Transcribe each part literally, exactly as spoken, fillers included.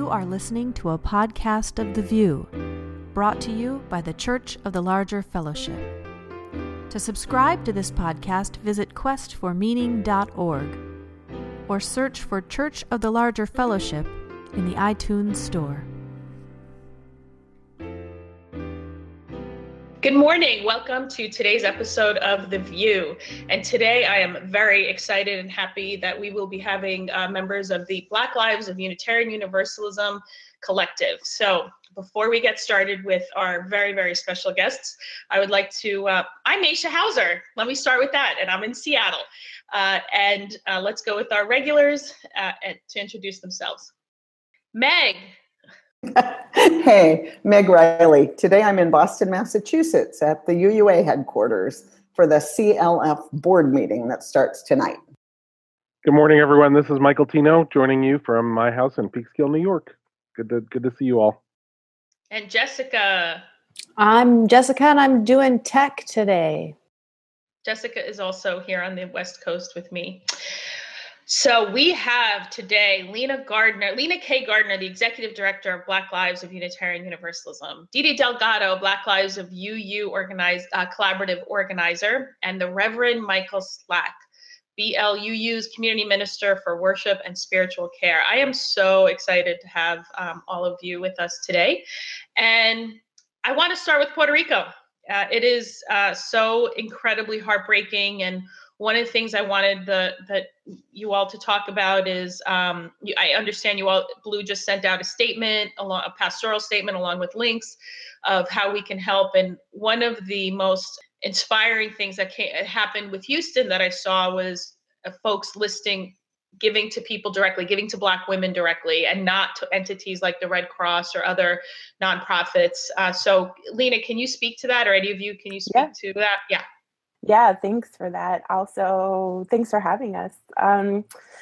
You are listening to a podcast of The View, brought to you by the Church of the Larger Fellowship. To subscribe to this podcast, visit quest for meaning dot org or search for Church of the Larger Fellowship in the iTunes Store. Good morning. Welcome to today's episode of The View. And today I am very excited and happy that we will be having uh, members of the Black Lives of Unitarian Universalism Collective. So before we get started with our very, very special guests, I would like to, uh, I'm Aisha Hauser. Let me start with that. And I'm in Seattle. Uh, and uh, let's go with our regulars uh, and, to introduce themselves. Meg. Hey, Meg Riley. Today I'm in Boston, Massachusetts at the U U A headquarters for the C L F board meeting that starts tonight. Good morning, everyone. This is Michael Tino joining you from my house in Peekskill, New York. Good to good to see you all. And Jessica. I'm Jessica, and I'm doing tech today. Jessica is also here on the West Coast with me. So we have today Lena Gardner, Lena K. Gardner, the Executive Director of Black Lives of Unitarian Universalism, Didi Delgado, Black Lives of U U organized, uh, Collaborative Organizer, and the Reverend Michael Slack, B L U U's Community Minister for Worship and Spiritual Care. I am so excited to have um, all of you with us today. And I want to start with Puerto Rico. Uh, it is uh, so incredibly heartbreaking, and one of the things I wanted the that you all to talk about is um, you, I understand you all, Blue just sent out a statement, along a pastoral statement along with links of how we can help. And one of the most inspiring things that came, happened with Houston that I saw was uh, folks listing giving to people directly, giving to Black women directly, and not to entities like the Red Cross or other nonprofits. Uh, so Lena, can you speak to that, or any of you, can you speak Yeah. to that? Yeah. Yeah, thanks for that. Also, thanks for having us. Um,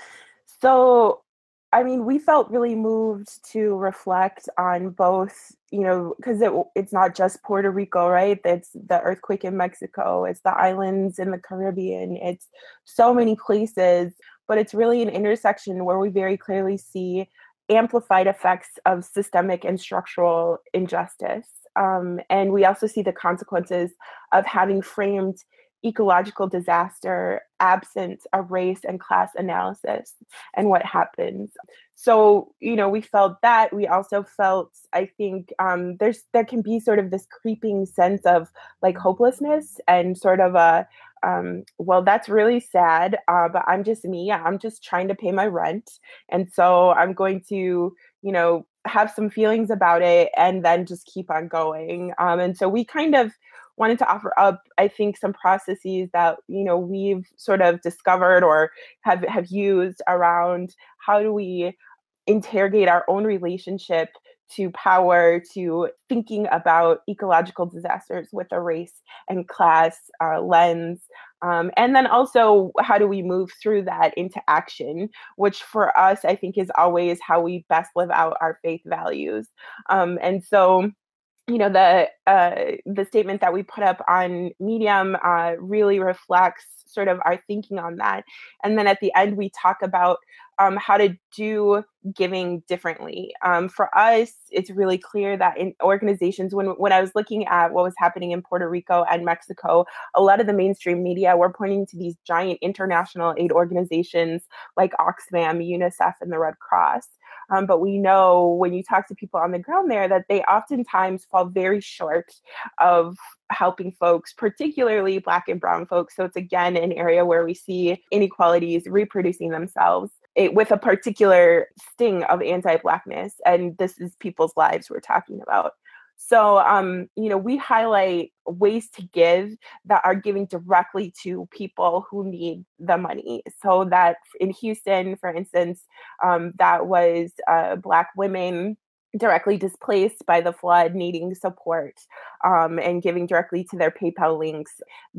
so, I mean, we felt really moved to reflect on both, you know, because it, it's not just Puerto Rico, right? It's the earthquake in Mexico, it's the islands in the Caribbean, it's so many places, but it's really an intersection where we very clearly see amplified effects of systemic and structural injustice. Um, and we also see the consequences of having framed ecological disaster absent a race and class analysis and what happens. So, you know, we felt that. We also felt, I think, um, there's there can be sort of this creeping sense of like hopelessness and sort of a, um, well, that's really sad, uh, but I'm just me. I'm just trying to pay my rent. And so I'm going to, you know, have some feelings about it and then just keep on going. Um, and so we kind of wanted to offer up, I think, some processes that, you know, we've sort of discovered or have, have used around how do we interrogate our own relationship to power, to thinking about ecological disasters with a race and class uh, lens. Um, and then also, how do we move through that into action, which for us, I think, is always how we best live out our faith values. Um, and so, you know, the uh, the statement that we put up on Medium uh, really reflects sort of our thinking on that. And then at the end, we talk about um, how to do giving differently. Um, for us, it's really clear that in organizations, when, when I was looking at what was happening in Puerto Rico and Mexico, a lot of the mainstream media were pointing to these giant international aid organizations like Oxfam, UNICEF, and the Red Cross. Um, but we know when you talk to people on the ground there that they oftentimes fall very short of helping folks, particularly Black and Brown folks. So it's, again, an area where we see inequalities reproducing themselves it, with a particular sting of anti-Blackness. And this is people's lives we're talking about. So, um, you know, we highlight ways to give that are giving directly to people who need the money. So that in Houston, for instance, um, that was uh, Black women directly displaced by the flood needing support um, and giving directly to their PayPal links.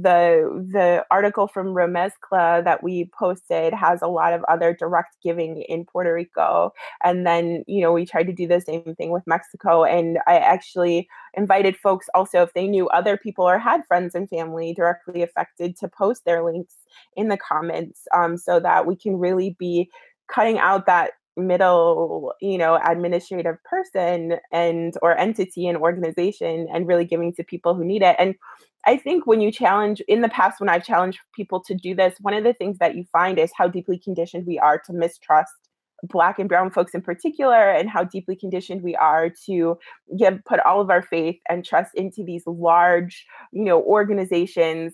The the article from Remezcla that we posted has a lot of other direct giving in Puerto Rico. And then, you know, we tried to do the same thing with Mexico. And I actually invited folks also, if they knew other people or had friends and family directly affected, to post their links in the comments um, so that we can really be cutting out that middle, you know, administrative person and or entity and organization and really giving to people who need it. And I think when you challenge, in the past, when I've challenged people to do this, one of the things that you find is how deeply conditioned we are to mistrust Black and brown folks in particular, and how deeply conditioned we are to give put all of our faith and trust into these large, you know, organizations.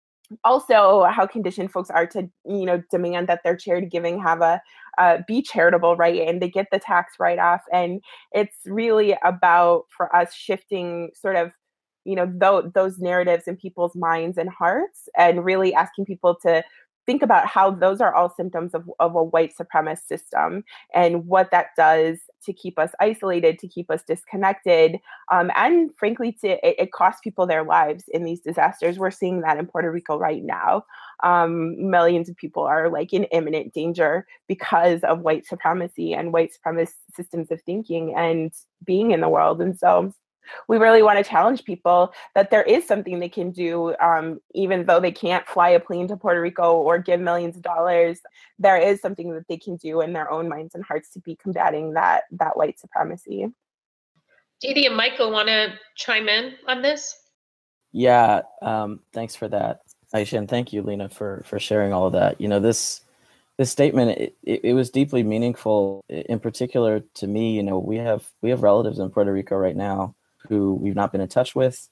Also, how conditioned folks are to, you know, demand that their charity giving have a uh, be charitable, right? And they get the tax write-off. And it's really about, for us, shifting sort of, you know, th- those narratives in people's minds and hearts, and really asking people to think about how those are all symptoms of, of a white supremacist system, and what that does to keep us isolated, to keep us disconnected, um, and frankly, to it, it costs people their lives in these disasters. We're seeing that in Puerto Rico right now. Um, millions of people are like in imminent danger because of white supremacy and white supremacist systems of thinking and being in the world. And so we really want to challenge people that there is something they can do, um, even though they can't fly a plane to Puerto Rico or give millions of dollars. There is something that they can do in their own minds and hearts to be combating that that white supremacy. Dee Dee and Michael want to chime in on this? Yeah, um, thanks for that, Aisha, and thank you, Lena, for for sharing all of that. You know, this this statement, it, it, it was deeply meaningful. In particular, to me, you know, we have we have relatives in Puerto Rico right now who we've not been in touch with,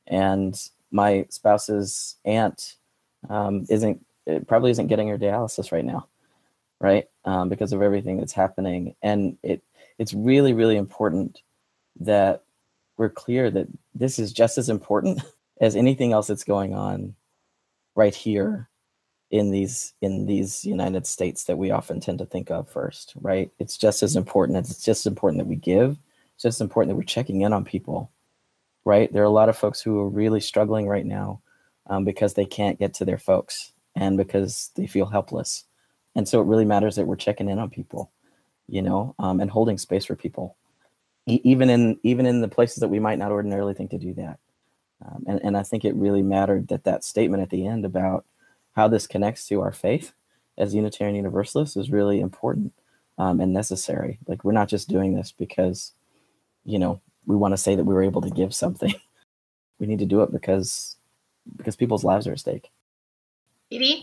and my spouse's aunt um, isn't probably isn't getting her dialysis right now, right? Um, because of everything that's happening, and it it's really really important that we're clear that this is just as important as anything else that's going on right here in these in these United States that we often tend to think of first, right? It's just as important. It's just as important that we give. It's just important that we're checking in on people, right? There are a lot of folks who are really struggling right now um, because they can't get to their folks and because they feel helpless. And so it really matters that we're checking in on people, you know, um, and holding space for people, e- even in even in the places that we might not ordinarily think to do that. Um, and, and I think it really mattered that that statement at the end about how this connects to our faith as Unitarian Universalists is really important um, and necessary. Like, we're not just doing this because, you know, we want to say that we were able to give something. We need to do it because because people's lives are at stake. Edie?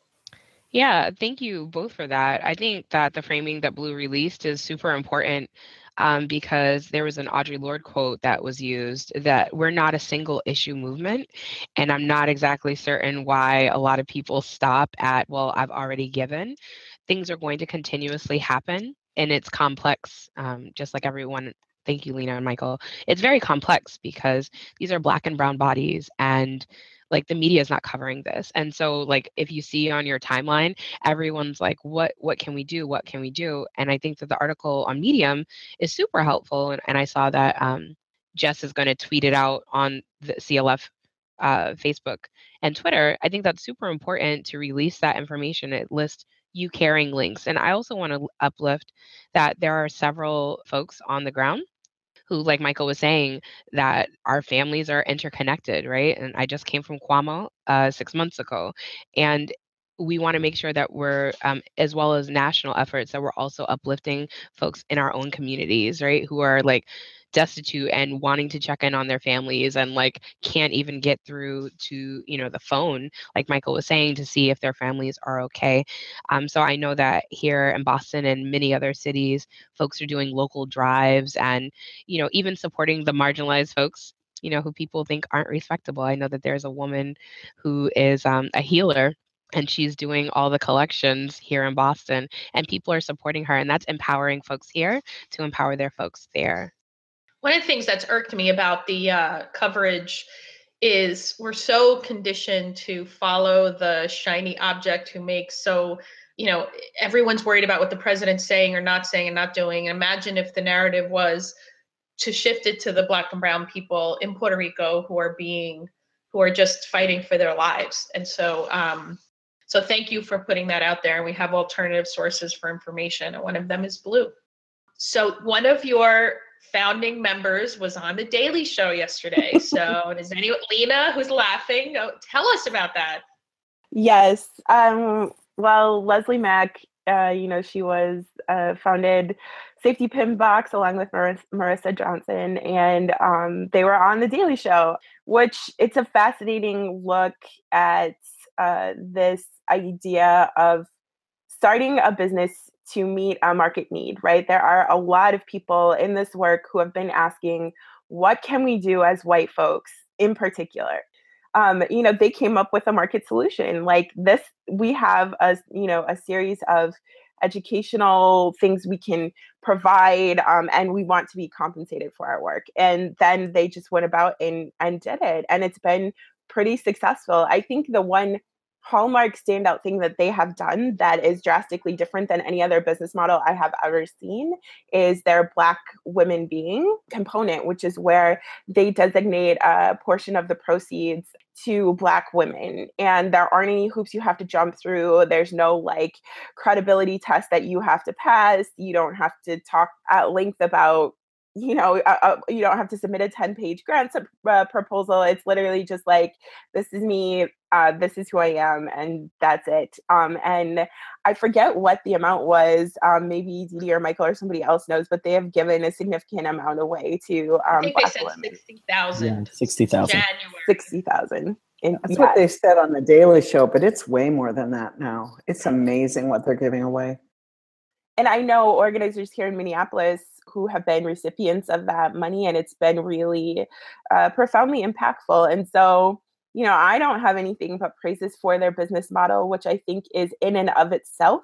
Yeah, thank you both for that. I think that the framing that Blue released is super important um, because there was an Audre Lorde quote that was used that we're not a single issue movement. And I'm not exactly certain why a lot of people stop at, well, I've already given. Things are going to continuously happen, and it's complex, um, just like everyone. Thank you, Lena and Michael. It's very complex because these are Black and brown bodies, and like the media is not covering this. And so like if you see on your timeline, everyone's like, what what can we do? What can we do? And I think that the article on Medium is super helpful. And, and I saw that um, Jess is going to tweet it out on the C L F uh, Facebook and Twitter. I think that's super important to release that information. It lists you caring links. And I also want to uplift that there are several folks on the ground who, like Michael was saying, that our families are interconnected, right? And I just came from Cuomo uh, six months ago. And we want to make sure that we're, um, as well as national efforts, that we're also uplifting folks in our own communities, right? Who are like destitute and wanting to check in on their families and like can't even get through to, you know, the phone, like Michael was saying, to see if their families are okay. Um, so I know that here in Boston and many other cities, folks are doing local drives and, you know, even supporting the marginalized folks, you know, who people think aren't respectable. I know that there's a woman who is um, a healer, and she's doing all the collections here in Boston, and people are supporting her, and that's empowering folks here to empower their folks there. One of the things that's irked me about the uh, coverage is we're so conditioned to follow the shiny object who makes so, you know, everyone's worried about what the president's saying or not saying and not doing. Imagine if the narrative was to shift it to the Black and brown people in Puerto Rico who are being, who are just fighting for their lives. And so, um, so thank you for putting that out there. We have alternative sources for information, and one of them is Blue. So one of your founding members was on the Daily Show yesterday. So does anyone, Lena, who's laughing, oh, tell us about that. Yes. Um, well, Leslie Mack Uh, you know, she was uh, founded Safety Pin Box along with Mar- Marissa Johnson, and um, they were on The Daily Show, which it's a fascinating look at uh, this idea of starting a business to meet a market need, right? There are a lot of people in this work who have been asking, what can we do as white folks in particular? Um, you know, they came up with a market solution like this. We have a, you know, a series of educational things we can provide, um, and we want to be compensated for our work. And then they just went about and, and did it. And it's been pretty successful. I think the one hallmark standout thing that they have done that is drastically different than any other business model I have ever seen is their Black women being component, which is where they designate a portion of the proceeds to Black women. And there aren't any hoops you have to jump through. There's no like credibility test that you have to pass. You don't have to talk at length about, you know, uh, uh, you don't have to submit a ten page grant uh, proposal. It's literally just like, this is me, uh, this is who I am, and that's it. Um, and I forget what the amount was. Um, maybe Didi or Michael or somebody else knows, but they have given a significant amount away to um, I think Black they said women. sixty thousand. Yeah, sixty thousand. January. sixty thousand. That's yeah. what they said on The Daily Show, but it's way more than that now. It's amazing what they're giving away. And I know organizers here in Minneapolis who have been recipients of that money, and it's been really uh, profoundly impactful. And so, you know, I don't have anything but praises for their business model, which I think is in and of itself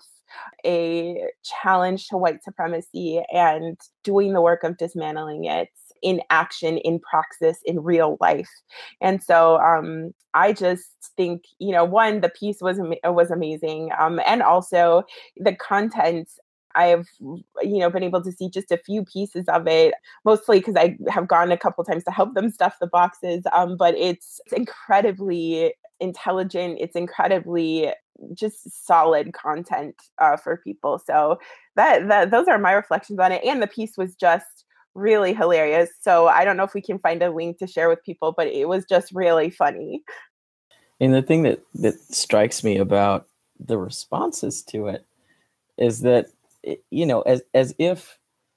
a challenge to white supremacy and doing the work of dismantling it in action, in praxis, in real life. And so um, I just think, you know, one, the piece was was amazing. Um, and also the content, I've, you know, been able to see just a few pieces of it, mostly because I have gone a couple times to help them stuff the boxes. Um, but it's, it's incredibly intelligent. It's incredibly just solid content uh, for people. So that, that those are my reflections on it. And the piece was just really hilarious. So I don't know if we can find a link to share with people, but it was just really funny. And the thing that, that strikes me about the responses to it is that, you know, as as if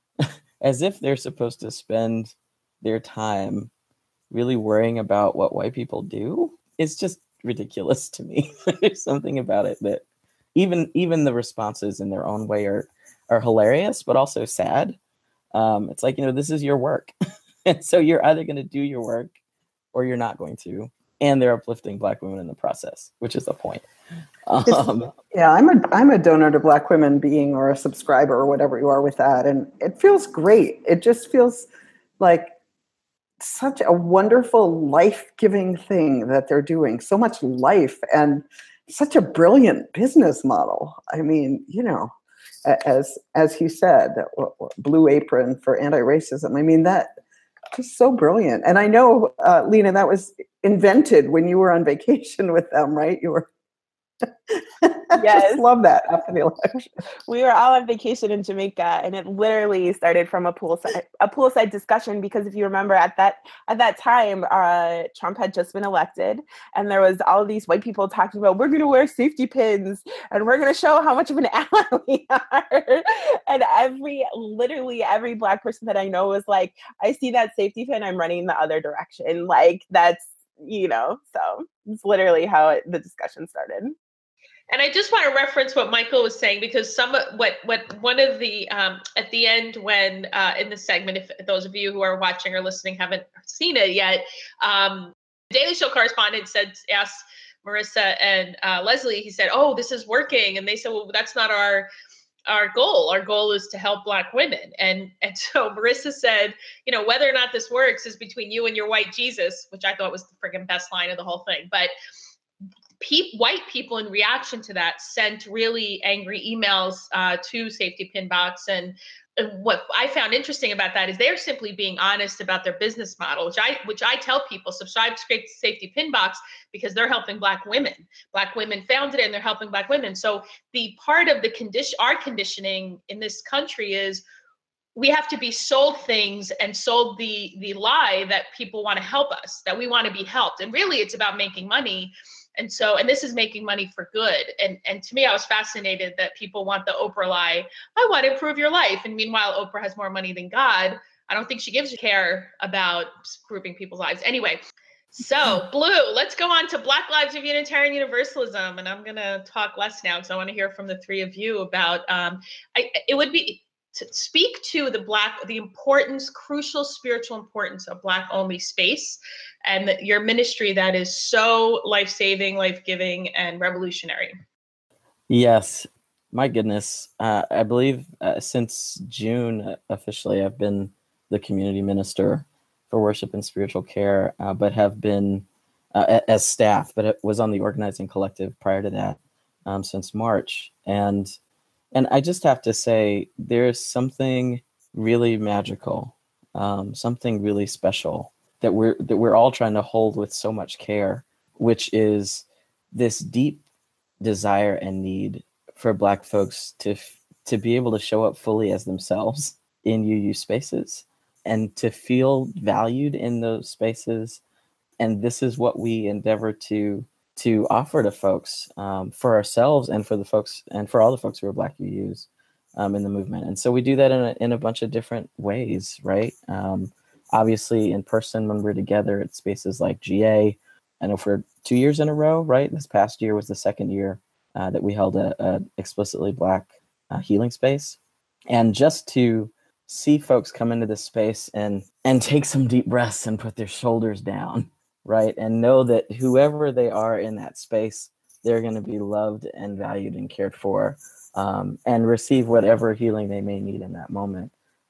as if they're supposed to spend their time really worrying about what white people do. It's just ridiculous to me. There's something about it that even even the responses in their own way are are hilarious, but also sad. Um, it's like, you know, this is your work. And so you're either going to do your work or you're not going to. And they're uplifting Black women in the process, which is the point. Um, yeah, I'm a I'm a donor to Black Women Being or a subscriber or whatever you are with that. And it feels great. It just feels like such a wonderful life-giving thing that they're doing. So much life and such a brilliant business model. I mean, you know, as as he said, Blue Apron for anti-racism. I mean, that just so brilliant. And I know, uh, Lena, that was invented when you were on vacation with them, right? You were. I Yes. just love that after the election. We were all on vacation in Jamaica, and it literally started from a poolside a poolside discussion. Because if you remember, at that at that time, uh, Trump had just been elected, and there was all of these white people talking about, we're going to wear safety pins, and we're going to show how much of an ally we are. And every literally every Black person that I know was like, I see that safety pin, I'm running the other direction. Like that's, you know, so it's literally how it, the discussion started. And I just want to reference what Michael was saying, because some what what one of the um, at the end when uh, in the segment, if those of you who are watching or listening haven't seen it yet, um, Daily Show correspondent said asked Marissa and uh, Leslie. He said, "Oh, this is working," and they said, "Well, that's not our our goal. Our goal is to help Black women." And and so Marissa said, "You know, whether or not this works is between you and your white Jesus," which I thought was the friggin' best line of the whole thing, but. Pe- white people in reaction to that sent really angry emails uh, to Safety Pin Box. And uh, what I found interesting about that is they're simply being honest about their business model, which I which I tell people, subscribe to Safety Pin Box because they're helping Black women. Black women founded it and they're helping Black women. So the part of the condition, our conditioning in this country is we have to be sold things and sold the the lie that people want to help us, that we want to be helped. And really it's about making money. And so, and this is making money for good. And and to me, I was fascinated that people want the Oprah lie, I want to improve your life. And meanwhile, Oprah has more money than God. I don't think she gives a care about improving people's lives. Anyway, so Blue, let's go on to Black Lives of Unitarian Universalism. And I'm going to talk less now because I want to hear from the three of you about, um, I, it would be, to speak to the Black, the importance, crucial spiritual importance of Black only space and the, your ministry that is so life-saving, life-giving, and revolutionary. Yes, my goodness. Uh, I believe uh, since June, uh, officially, I've been the community minister for worship and spiritual care, uh, but have been uh, as staff, but it was on the organizing collective prior to that um, since March. And And I just have to say, there's something really magical, um, something really special that we're that we're all trying to hold with so much care, which is this deep desire and need for Black folks to to be able to show up fully as themselves in U U spaces and to feel valued in those spaces. And this is what we endeavor to to offer to folks, um, for ourselves and for the folks and for all the folks who are Black U Us um, in the movement. And so we do that in a, in a bunch of different ways, right? Um, obviously in person when we're together at spaces like G A. I know for two years in a row, right? This past year was the second year uh, that we held a, a explicitly Black uh, healing space. And just to see folks come into this space and and take some deep breaths and put their shoulders down, right? And know that whoever they are in that space, they're going to be loved and valued and cared for, um, and receive whatever healing they may need in that moment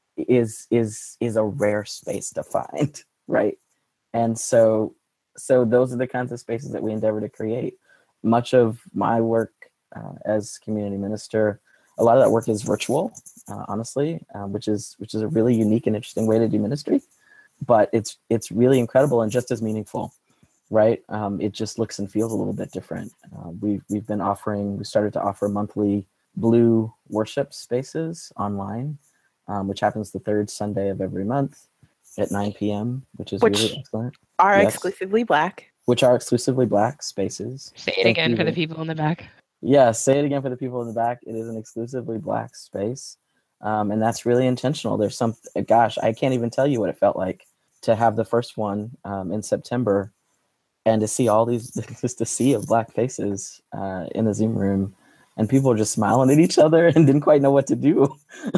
is is is a rare space to find, right? And so so those are the kinds of spaces that we endeavor to create. Much of my work uh, as community minister, a lot of that work is virtual, uh, honestly, uh, which is which is a really unique and interesting way to do ministry. But it's it's really incredible and just as meaningful, right? Um, it just looks and feels a little bit different. Uh, we've we've been offering, we started to offer monthly Blue worship spaces online, um, which happens the third Sunday of every month at nine p.m., which is which really excellent. Are Yes. exclusively Black. Which are exclusively Black spaces. Say it Thank again you. for the people in the back. Yeah, say it again for the people in the back. It is an exclusively Black space. Um, and that's really intentional. There's some, gosh, I can't even tell you what it felt like to have the first one um, in September and to see all these, just a sea of Black faces uh, in the Zoom room. And people were just smiling at each other and didn't quite know what to do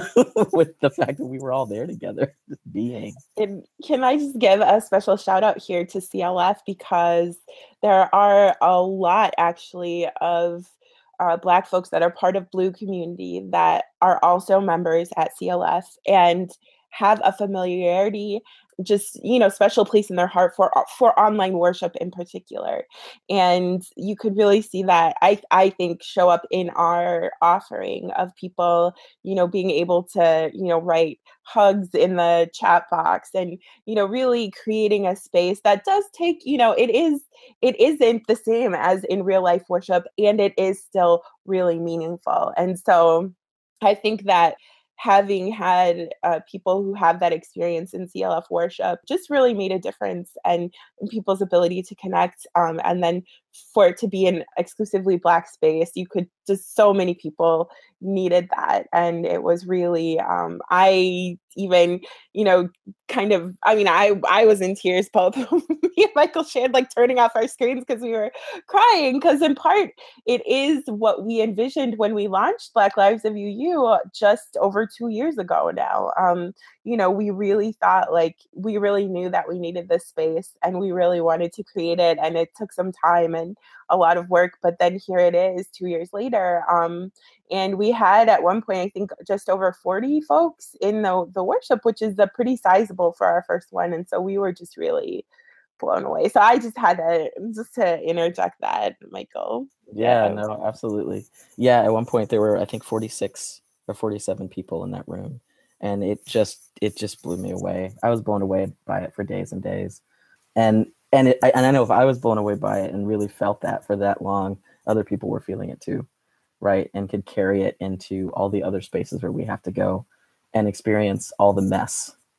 with the fact that we were all there together, just being. And can I just give a special shout out here to C L F, because there are a lot actually of uh, Black folks that are part of Blue community that are also members at C L F and have a familiarity, just, you know, special place in their heart for for online worship in particular. And you could really see that, I I think, show up in our offering of people, you know, being able to, you know, write hugs in the chat box and, you know, really creating a space that does take, you know, it is, it isn't the same as in real life worship, and it is still really meaningful. And so I think that having had uh, people who have that experience in C L F worship just really made a difference and in people's ability to connect. Um, and then for it to be an exclusively Black space, you could just, so many people needed that. And it was really, um, I even, you know, kind of, I mean, I, I was in tears, both me and Michael shared, like turning off our screens because we were crying, because in part, it is what we envisioned when we launched Black Lives of U U just over two years ago now. Um, you know, we really thought, like, we really knew that we needed this space and we really wanted to create it. And it took some time and a lot of work, but then here it is two years later. Um, and we had at one point, I think, just over forty folks in the, the worship, which is a pretty sizable for our first one. And so we were just really blown away. So I just had to, just to interject that, Michael. Yeah, Yeah. no, absolutely. Yeah, at one point there were, I think, forty-six or forty-seven people in that room. And it just, it just blew me away. I was blown away by it for days and days. And and it, I, and I know if I was blown away by it and really felt that for that long, other people were feeling it too, right? And could carry it into all the other spaces where we have to go and experience all the mess,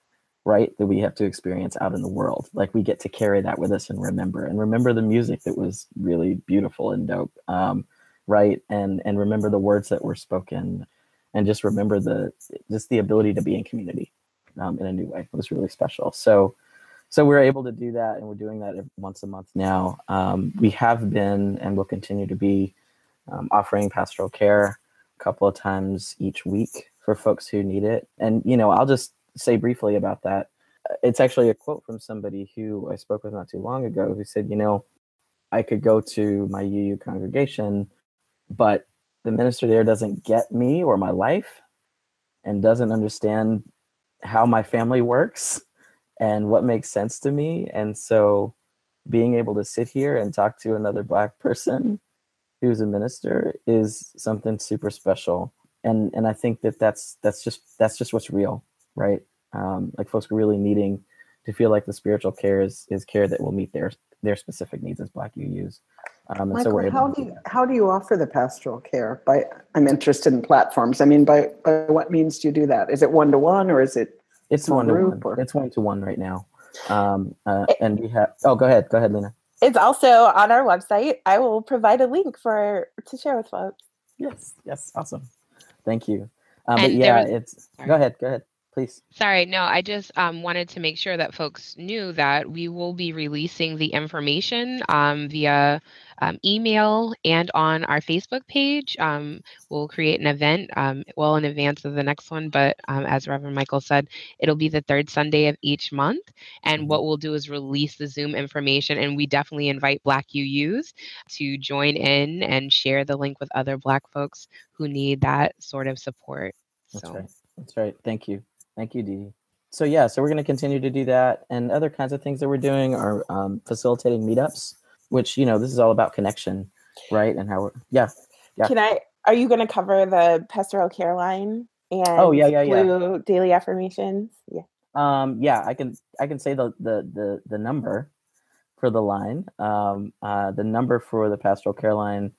right, that we have to experience out in the world. Like we get to carry that with us and remember, and remember the music that was really beautiful and dope, um, right? And and remember the words that were spoken, and just remember the just the ability to be in community um, in a new way. It was really special. So so we're able to do that, and we're doing that once a month now. Um, we have been and will continue to be um, offering pastoral care a couple of times each week for folks who need it. And you know, I'll just say briefly about that. It's actually a quote from somebody who I spoke with not too long ago who said, you know, I could go to my U U congregation, but the minister there doesn't get me or my life and doesn't understand how my family works and what makes sense to me. And so being able to sit here and talk to another Black person who's a minister is something super special. And and I think that that's that's just that's just what's real. Right? Um, like folks are really needing to feel like the spiritual care is, is care that will meet their their specific needs as Black U Us. Um, and Michael, so we're able how to do do you, that. how do you offer the pastoral care? By I'm interested in platforms. I mean, by, by what means do you do that? Is it one to one or is it It's small one to group? one. Or? It's one to one right now. Um, uh, and we have. Oh, go ahead. Go ahead, Lena. It's also on our website. I will provide a link for to share with folks. Yes. Yes. Awesome. Thank you. Um, but And there yeah, was- it's. sorry. Go ahead. Go ahead. Please. Sorry, no, I just um, wanted to make sure that folks knew that we will be releasing the information um, via um, email and on our Facebook page. Um, we'll create an event um, well in advance of the next one, but um, as Reverend Michael said, it'll be the third Sunday of each month. And Mhm. what we'll do is release the Zoom information, and we definitely invite Black U Us to join in and share the link with other Black folks who need that sort of support. That's So. right. That's right. Thank you. Thank you, Dee Dee. So yeah, so we're going to continue to do that, and other kinds of things that we're doing are um, facilitating meetups, which, you know, this is all about connection, right? And how we're yeah, yeah. Can I? Are you going to cover the pastoral care line and Oh, yeah, yeah, yeah. Blue daily affirmations? Yeah. Um, yeah, I can I can say the the the the number for the line. Um, uh, the number for the pastoral care line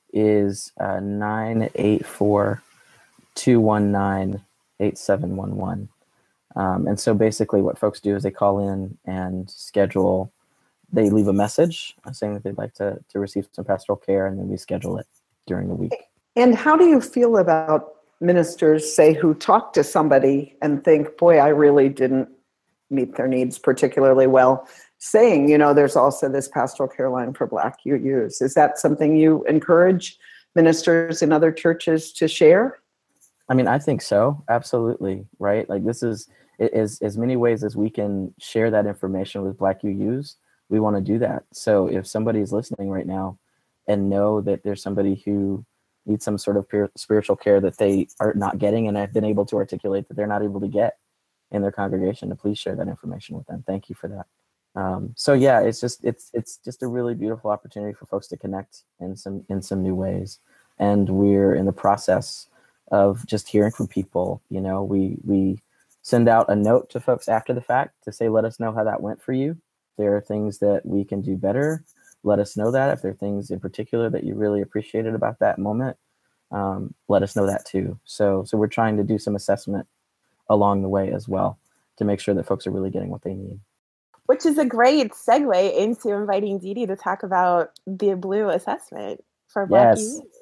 is uh, nine eight four two one nine eight seven one one. Um, and so basically what folks do is they call in and schedule, they leave a message saying that they'd like to, to receive some pastoral care, and then we schedule it during the week. And how do you feel about ministers, say, who talk to somebody and think, boy, I really didn't meet their needs particularly well, saying, you know, there's also this pastoral care line for Black U Us. Is that something you encourage ministers in other churches to share? I mean, I think so. Absolutely. Right. Like this is as, as many ways as we can share that information with Black U Us. We want to do that. So if somebody is listening right now and know that there's somebody who needs some sort of peer, spiritual care that they are not getting, and have been able to articulate that they're not able to get in their congregation, to please share that information with them. Thank you for that. Um, so yeah, it's just it's it's just a really beautiful opportunity for folks to connect in some in some new ways. And we're in the process of just hearing from people. You know, we we send out a note to folks after the fact to say, let us know how that went for you. There are things that we can do better. Let us know that. If there are things in particular that you really appreciated about that moment, um, let us know that too. So so we're trying to do some assessment along the way as well to make sure that folks are really getting what they need. Which is a great segue into inviting Dee Dee to talk about the Blue assessment for Black Yes. U Us.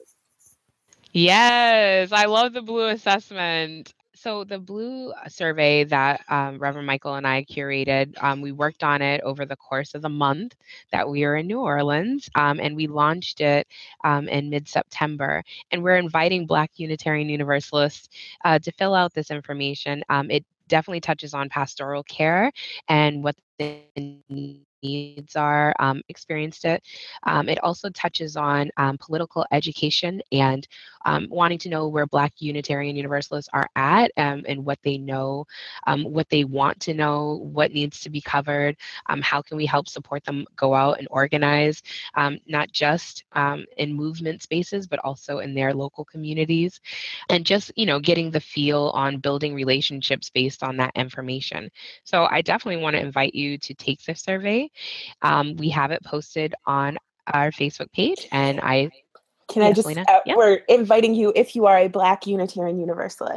Yes, I love the Blue assessment. So the Blue survey that um, Reverend Michael and I curated, um, we worked on it over the course of the month that we were in New Orleans, um, and we launched it um, in mid-September. And we're inviting Black Unitarian Universalists uh, to fill out this information. Um, it definitely touches on pastoral care and what the needs are, um, experienced it. Um, it also touches on um, political education and um, wanting to know where Black Unitarian Universalists are at, um, and what they know, um, what they want to know, what needs to be covered, um, how can we help support them go out and organize, um, not just um, in movement spaces, but also in their local communities, and just, you know, getting the feel on building relationships based on that information. So I definitely want to invite you to take the survey. Um, we have it posted on our Facebook page, and I Can yes, I just, Lena? uh, Yeah. we're inviting you if you are a Black Unitarian Universalist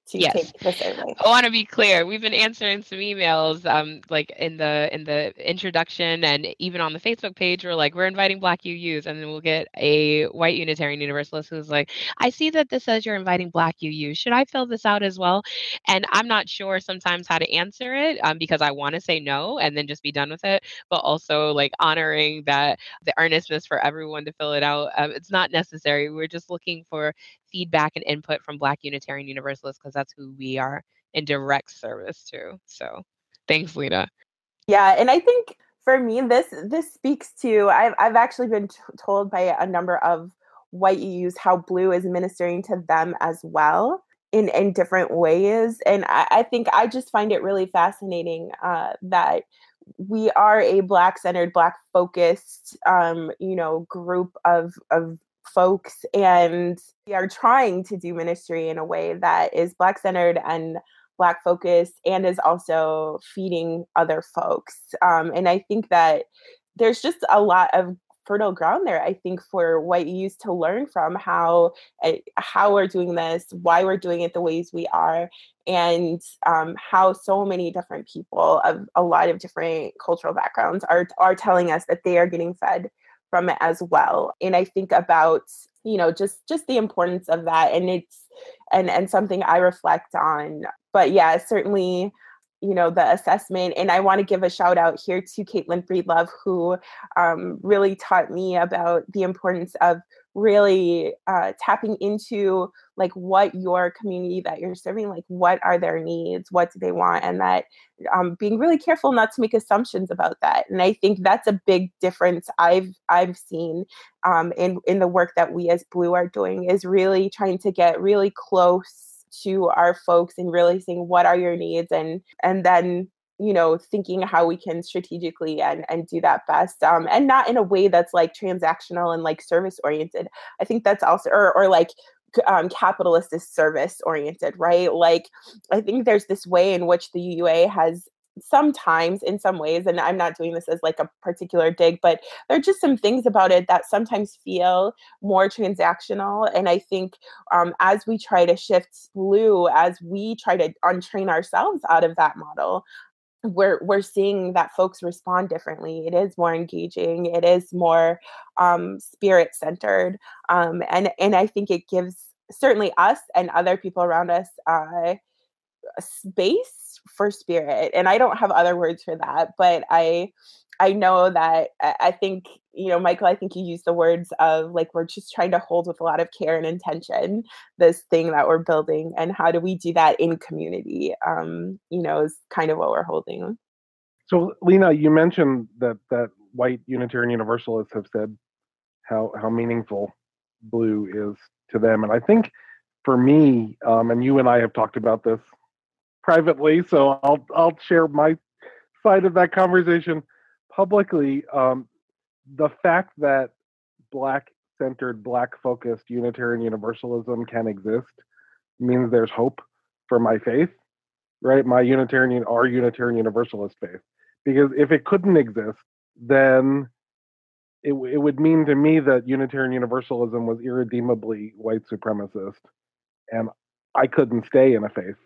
to Yes. take the survey. I want to be clear. We've been answering some emails, um, like in the in the introduction, and even on the Facebook page. We're like, we're inviting Black U Us, and then we'll get a white Unitarian Universalist who's like, I see that this says you're inviting Black U Us. Should I fill this out as well? And I'm not sure sometimes how to answer it, um, because I want to say no and then just be done with it, but also like honoring that the earnestness for everyone to fill it out. Um, it's not necessary. We're just looking for feedback and input from Black Unitarian Universalists because that's who we are in direct service to. So thanks, Lena. Yeah, and I think for me, this this speaks to, I've, I've actually been t- told by a number of white U Us how Blue is ministering to them as well in, in different ways. And I, I think I just find it really fascinating uh, that we are a Black-centered, Black-focused, um, you know, group of of folks, and we are trying to do ministry in a way that is Black-centered and Black focused and is also feeding other folks. Um, and I think that there's just a lot of fertile ground there, I think, for white U Us to learn from how uh, how we're doing this, why we're doing it the ways we are, and um, how so many different people of a lot of different cultural backgrounds are are telling us that they are getting fed from it as well. And I think about, you know, just just the importance of that, and it's and and something I reflect on. But yeah, certainly, you know, the assessment. And I want to give a shout out here to Caitlin Friedlove, who um, really taught me about the importance of really uh, tapping into like what your community that you're serving, like what are their needs, what do they want, and that um, being really careful not to make assumptions about that. And I think that's a big difference I've I've seen um, in in the work that we as Blue are doing, is really trying to get really close to our folks and really saying what are your needs, and and then, you know, thinking how we can strategically and, and do that best, um, and not in a way that's like transactional and like service oriented. I think that's also, or, or like um, capitalist is service oriented, right? Like, I think there's this way in which the U U A has sometimes, in some ways, and I'm not doing this as like a particular dig, but there are just some things about it that sometimes feel more transactional. And I think um, as we try to shift Blue, as we try to untrain ourselves out of that model, we're we're seeing that folks respond differently. It is more engaging. It is more um, spirit centered, um, and and I think it gives certainly us and other people around us uh, a space for spirit. And I don't have other words for that, but I I know that I think, you know, Michael, I think you used the words of like, we're just trying to hold with a lot of care and intention this thing that we're building, and how do we do that in community, um, you know, is kind of what we're holding. So, Lena, you mentioned that that white Unitarian Universalists have said how how meaningful Blue is to them, and I think for me, um, and you and I have talked about this privately, so I'll I'll share my side of that conversation publicly. Um, the fact that Black-centered, Black-focused Unitarian Universalism can exist means there's hope for my faith, right? My Unitarian, our Unitarian Universalist faith. Because if it couldn't exist, then it, it would mean to me that Unitarian Universalism was irredeemably white supremacist, and I couldn't stay in a faith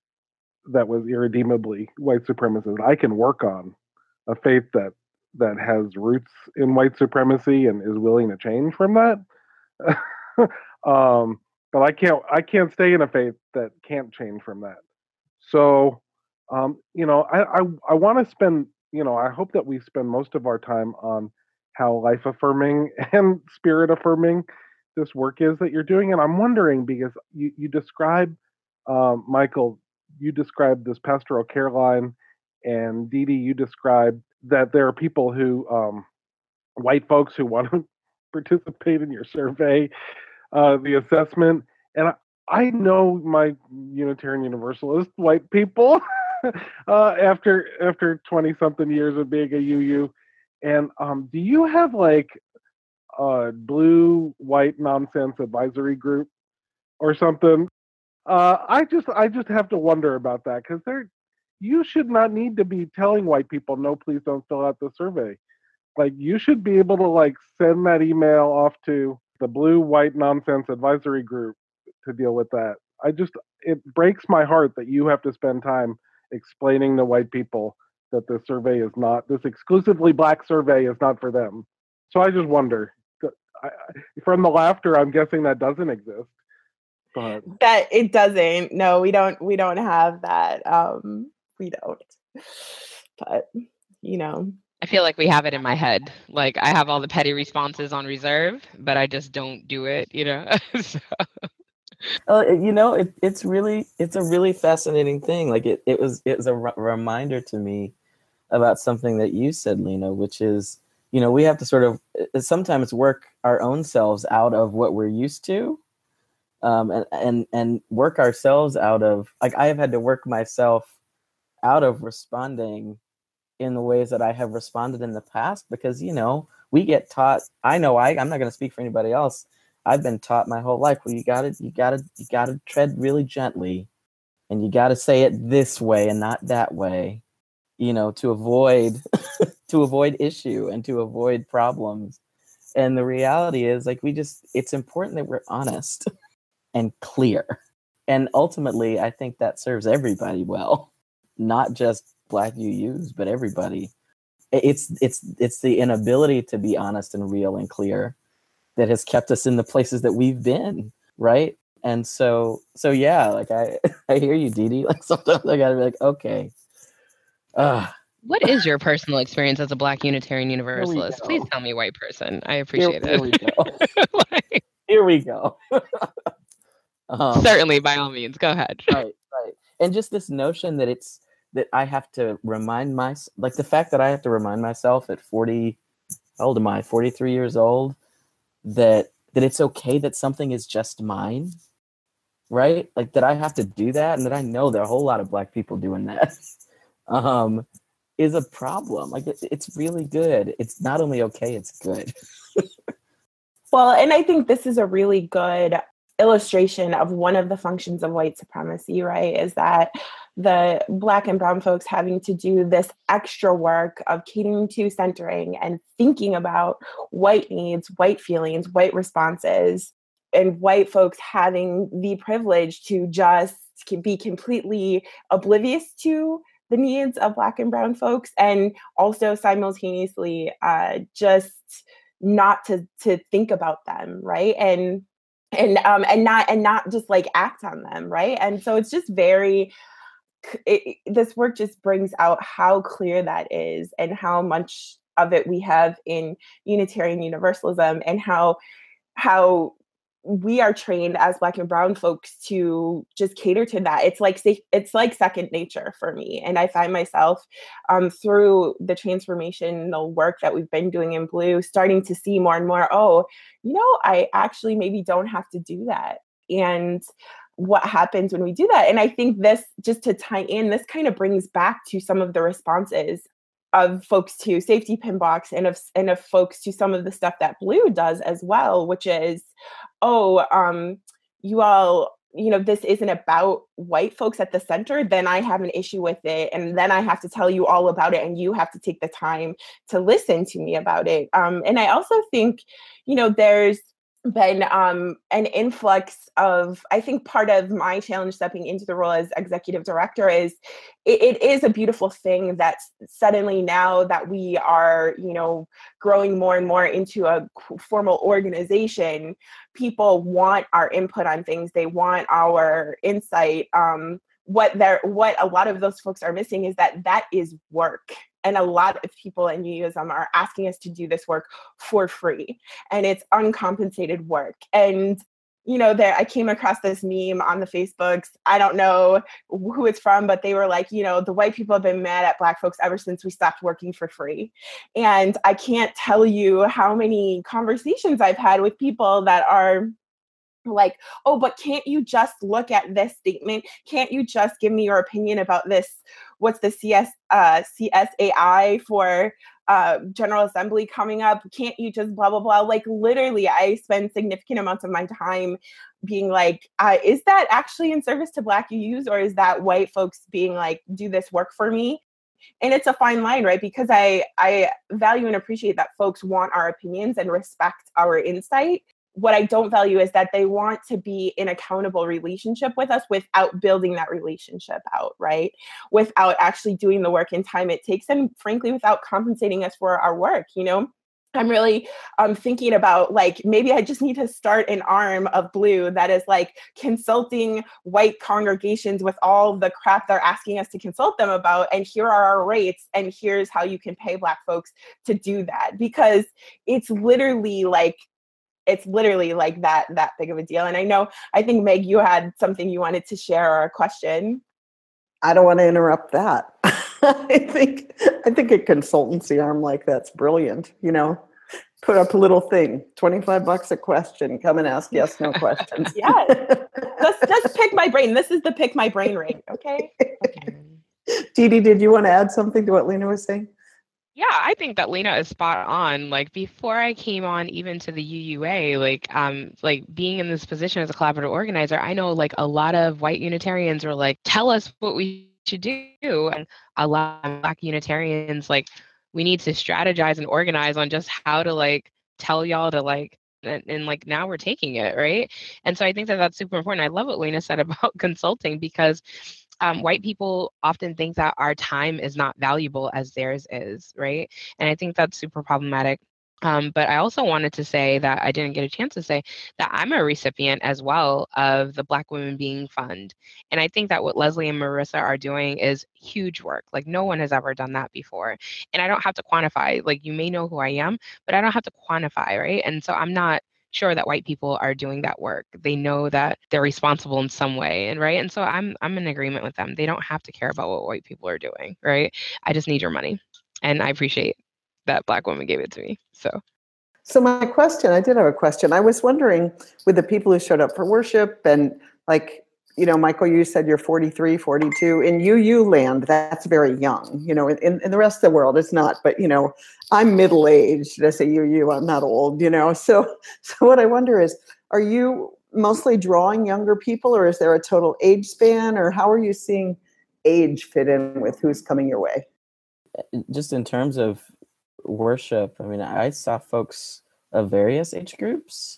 that was irredeemably white supremacist. I can work on a faith that that has roots in white supremacy and is willing to change from that. um, but I can't I can't stay in a faith that can't change from that. So, um, you know, I I, I want to spend, you know, I hope that we spend most of our time on how life affirming and spirit affirming this work is that you're doing. And I'm wondering, because you, you describe, um, Michael, you described this pastoral care line, and Dee Dee, you described that there are people who, um, white folks who want to participate in your survey, uh, the assessment. And I, I know my Unitarian Universalist white people uh, after after twenty something years of being a U U. And um, do you have like a blue white nonsense advisory group or something? Uh, I just I just have to wonder about that, because they're you should not need to be telling white people, no, please don't fill out the survey. Like, you should be able to like send that email off to the blue white nonsense advisory group to deal with that. I just, it breaks my heart that you have to spend time explaining to white people that this survey is not, this exclusively black survey is not for them. So I just wonder, I, from the laughter, I'm guessing that doesn't exist. But that it doesn't. No, we don't. We don't have that. Um, we don't. But you know, I feel like we have it in my head. Like I have all the petty responses on reserve, but I just don't do it. You know. So. Uh, you know, it, it's really, it's a really fascinating thing. Like it, it was, it was a r- reminder to me about something that you said, Lena, which is, you know, we have to sort of sometimes work our own selves out of what we're used to, um, and and and work ourselves out of, like, I have had to work myself out of responding in the ways that I have responded in the past, because, you know, we get taught. I know I, I'm not going to speak for anybody else. I've been taught my whole life, well, you gotta, you gotta, you gotta tread really gently, and you gotta say it this way and not that way, you know, to avoid, to avoid issue and to avoid problems. And the reality is, like, we just, it's important that we're honest and clear. And ultimately, I think that serves everybody well, not just Black U Us, but everybody. It's, it's, it's the inability to be honest and real and clear that has kept us in the places that we've been, right? And so, so yeah, like I, I hear you, Dee Dee. Like sometimes I gotta be like, okay. Uh, what is your personal experience as a Black Unitarian Universalist? Please tell me, white person. I appreciate here, it. Here we go. Like, here we go. um, certainly, by all means, go ahead. Right, right. And just this notion that it's that I have to remind myself, like the fact that I have to remind myself at forty, how old am I? forty-three years old. that that it's okay that something is just mine, right? Like that I have to do that, and that I know there are a whole lot of Black people doing that, um, is a problem. Like it, it's really good. It's not only okay, it's good. Well, and I think this is a really good illustration of one of the functions of white supremacy, right? Is that the Black and brown folks having to do this extra work of catering to, centering, and thinking about white needs, white feelings, white responses, and white folks having the privilege to just be completely oblivious to the needs of Black and brown folks, and also simultaneously uh, just not to to think about them, right? And and um and not and not just like act on them, right? And so it's just very It, this work just brings out how clear that is, and how much of it we have in Unitarian Universalism, and how how we are trained as Black and brown folks to just cater to that. It's like it's like second nature for me, and I find myself um, through the transformational work that we've been doing in Blue, starting to see more and more. Oh, you know, I actually maybe don't have to do that, and what happens when we do that. And I think this, just to tie in, this kind of brings back to some of the responses of folks to Safety Pin Box, and of and of folks to some of the stuff that Blue does as well, which is, oh, um, you all, you know, this isn't about white folks at the center, then I have an issue with it. And then I have to tell you all about it, and you have to take the time to listen to me about it. Um, and I also think, you know, there's been um, an influx of, I think part of my challenge stepping into the role as executive director is it, it is a beautiful thing that suddenly, now that we are, you know, growing more and more into a formal organization, people want our input on things. They want our insight. Um, what they're, what a lot of those folks are missing is that that is work. And a lot of people in U U ism are asking us to do this work for free, and it's uncompensated work. And, you know, there, I came across this meme on the Facebooks. I don't know who it's from, but they were like, you know, the white people have been mad at Black folks ever since we stopped working for free. And I can't tell you how many conversations I've had with people that are like, oh, but can't you just look at this statement? Can't you just give me your opinion about this? What's the C S uh, C S A I for uh, General Assembly coming up? Can't you just blah, blah, blah? Like, literally, I spend significant amounts of my time being like, uh, is that actually in service to Black U Us, or is that white folks being like, do this work for me? And it's a fine line, right? Because I, I value and appreciate that folks want our opinions and respect our insight. what I don't value is that they want to be in accountable relationship with us without building that relationship out, right? Without actually doing the work and time it takes, and frankly, without compensating us for our work, you know? I'm really um, thinking about, like, maybe I just need to start an arm of Blue that is like consulting white congregations with all the crap they're asking us to consult them about. And here are our rates. And here's how you can pay Black folks to do that. Because it's literally like, it's literally like that, that big of a deal. And I know, I think, Meg, you had something you wanted to share or a question. I don't want to interrupt that. I think I think a consultancy arm like that's brilliant. You know, put up a little thing, twenty-five bucks a question. Come and ask yes, no questions. Yeah, let's just pick my brain. This is the pick my brain rate. Okay. Okay. Dee Dee, did you want to add something to what Lena was saying? Yeah, I think that Lena is spot on. Like, before I came on even to the U U A, like um like being in this position as a collaborative organizer, I know like a lot of white Unitarians were like, tell us what we should do. And a lot of Black Unitarians, like, we need to strategize and organize on just how to like tell y'all to like, and, and like now we're taking it, right? And so I think that that's super important. I love what Lena said about consulting, because Um, white people often think that our time is not valuable as theirs is, right? And I think that's super problematic. Um, but I also wanted to say that I didn't get a chance to say that I'm a recipient as well of the Black Women Being Fund. And I think that what Leslie and Marissa are doing is huge work. Like, no one has ever done that before. And I don't have to quantify, like, you may know who I am, but I don't have to quantify, right? And so I'm not sure that white people are doing that work. They know that they're responsible in some way, and right. And so I'm I'm in agreement with them. They don't have to care about what white people are doing, right? I just need your money, and I appreciate that Black woman gave it to me. So, so my question, I did have a question. I was wondering, with the people who showed up for worship, and like, you know, Michael, you said you're forty-three, forty-two. In U U land, that's very young. You know, in, in the rest of the world, it's not. But, you know, I'm middle-aged. Did I say U U? I'm not old, you know. So, so what I wonder is, are you mostly drawing younger people, or is there a total age span? Or how are you seeing age fit in with who's coming your way? Just in terms of worship, I mean, I saw folks of various age groups,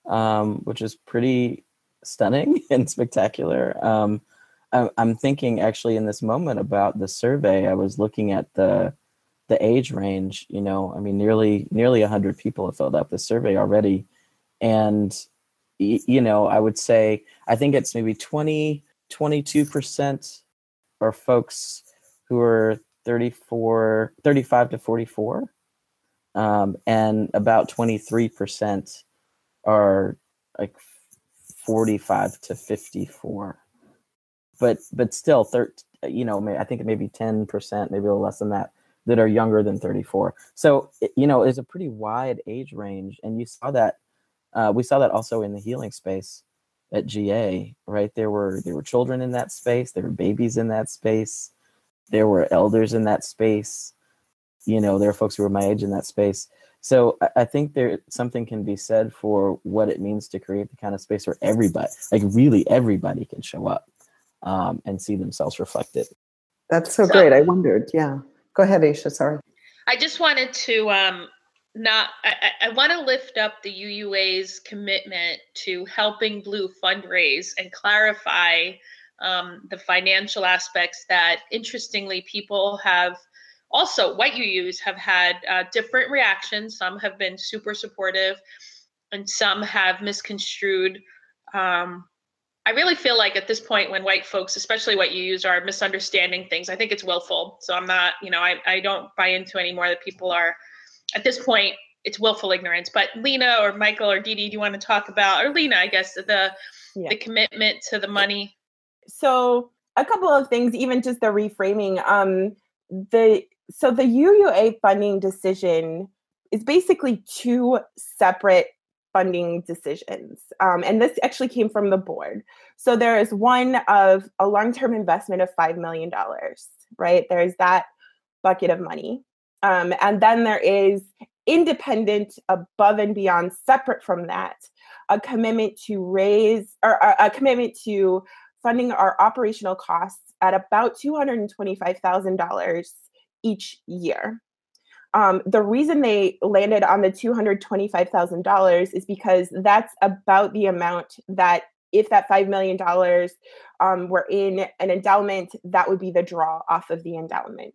um, which is pretty stunning and spectacular. Um, I, I'm thinking actually in this moment about the survey. I was looking at the the age range. You know, I mean, nearly nearly a hundred people have filled out the survey already, and y- you know, I would say I think it's maybe twenty, twenty-two percent are folks who are thirty-four, thirty-five to forty-four, um, and about twenty-three percent are like forty-five to fifty-four, but but still, thir- you know, I think maybe ten percent, maybe a little less than that, that are younger than thirty-four. So, you know, it's a pretty wide age range, and you saw that. Uh, we saw that also in the healing space at G A, right? There were there were children in that space, there were babies in that space, there were elders in that space. You know, there are folks who were my age in that space. So I think there something can be said for what it means to create the kind of space where everybody, like really everybody, can show up um, and see themselves reflected. That's so, So- great. I wondered. Yeah. Go ahead, Aisha. Sorry. I just wanted to um, not, I, I want to lift up the U U A's commitment to helping Blue fundraise and clarify um, the financial aspects that, interestingly, people have also, white U Us have had uh, different reactions. Some have been super supportive and some have misconstrued. Um, I really feel like at this point when white folks, especially white U Us, are misunderstanding things, I think it's willful. So I'm not, you know, I, I don't buy into anymore that people are, at this point, it's willful ignorance. But Lena or Michael or Dee Dee, do you want to talk about, or Lena, I guess, the Yeah. the commitment to the money? So a couple of things, even just the reframing. Um, the so the U U A funding decision is basically two separate funding decisions. Um, and this actually came from the board. So there is one of a long-term investment of five million dollars, right? There's that bucket of money. Um, and then there is independent, above and beyond, separate from that, a commitment to raise, or a, a commitment to funding our operational costs at about two hundred twenty-five thousand dollars each year. Um, the reason they landed on the two hundred twenty-five thousand dollars is because that's about the amount that if that five million dollars um, were in an endowment, that would be the draw off of the endowment.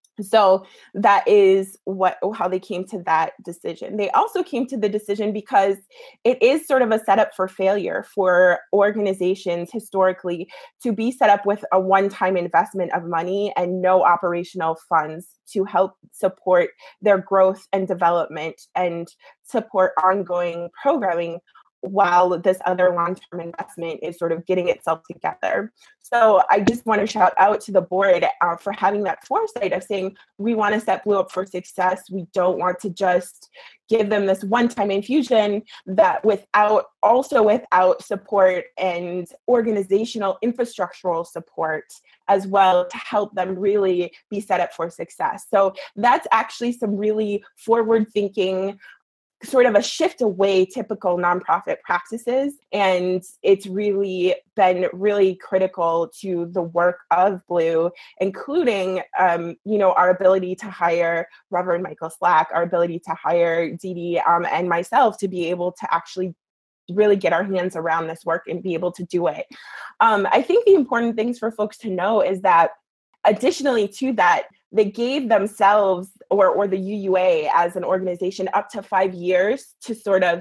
So that is what how they came to that decision. They also came to the decision because it is sort of a setup for failure for organizations historically to be set up with a one-time investment of money and no operational funds to help support their growth and development and support ongoing programming while this other long-term investment is sort of getting itself together. So I just want to shout out to the board uh, for having that foresight of saying, we want to set Blue up for success. We don't want to just give them this one-time infusion that without, also without support and organizational infrastructural support as well to help them really be set up for success. So that's actually some really forward-thinking sort of a shift away typical nonprofit practices. And it's really been really critical to the work of Blue, including, um, you know, our ability to hire Reverend Michael Slack, our ability to hire Dee Dee um, and myself to be able to actually really get our hands around this work and be able to do it. Um, I think the important things for folks to know is that additionally to that, they gave themselves or, or the U U A as an organization up to five years to sort of